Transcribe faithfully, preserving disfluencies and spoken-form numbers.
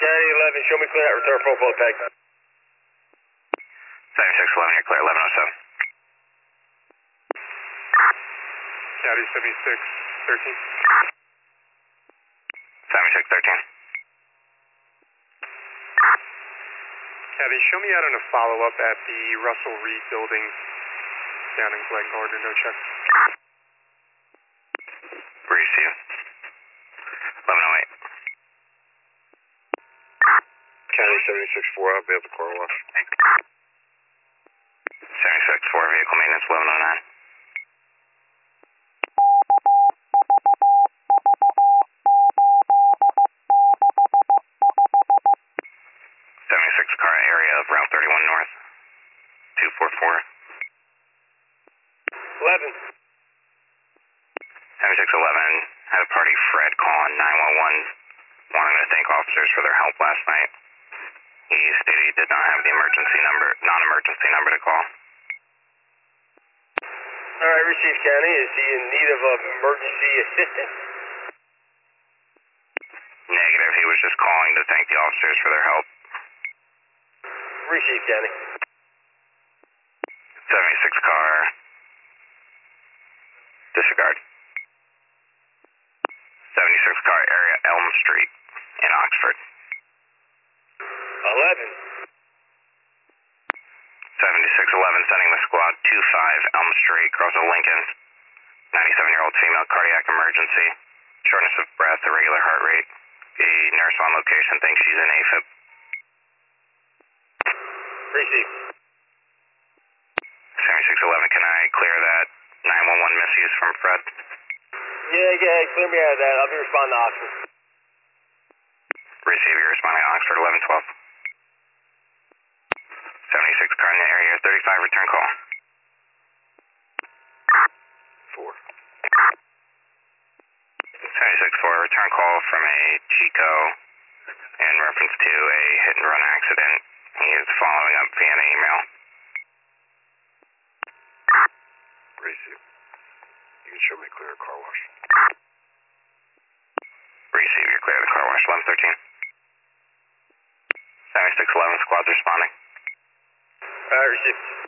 County eleven, show me clear at return profile tag. seventy-six eleven, you're clear, eleven oh seven. County seventy-six thirteen. seventy-six thirteen. County, show me out on a follow-up at the Russell Reed building down in Glen Gardner, no check. Receive. eleven oh eight. County seventy-six four, I'll be at the car wash. seventy-six four, vehicle maintenance, eleven oh nine. seventy-six car area of Route thirty-one North. two four four. eleven. seventy-six eleven had a party Fred calling nine one one, wanting to thank officers for their help last night. He stated he did not have the emergency number, non-emergency number to call. Alright, receive County. Is he in need of uh, emergency assistance? Negative, he was just calling to thank the officers for their help. Receive County. seventy-six car. Disregard. seventy-six car area Elm Street in Oxford. eleven. seventy-six eleven sending the squad two five Elm Street, across a Lincoln. ninety-seven year old female, cardiac emergency. Shortness of breath, irregular heart rate. The nurse on location thinks she's in AFib. Receive. seventy-six eleven, can I clear that nine one one misuse from Fred? Yeah, yeah, clear me out of that. I'll be responding to Oxford. Receive, you're responding to Oxford eleven twelve. seventy-six car in the area, thirty-five, return call. four. seventy-six four, return call from a Chico in reference to a hit and run accident. He is following up via an email. Receive. You can show me clear car wash. Receive, you're clear of the car wash, eleven thirteen. seventy-six eleven, squad's responding. Alright, receive.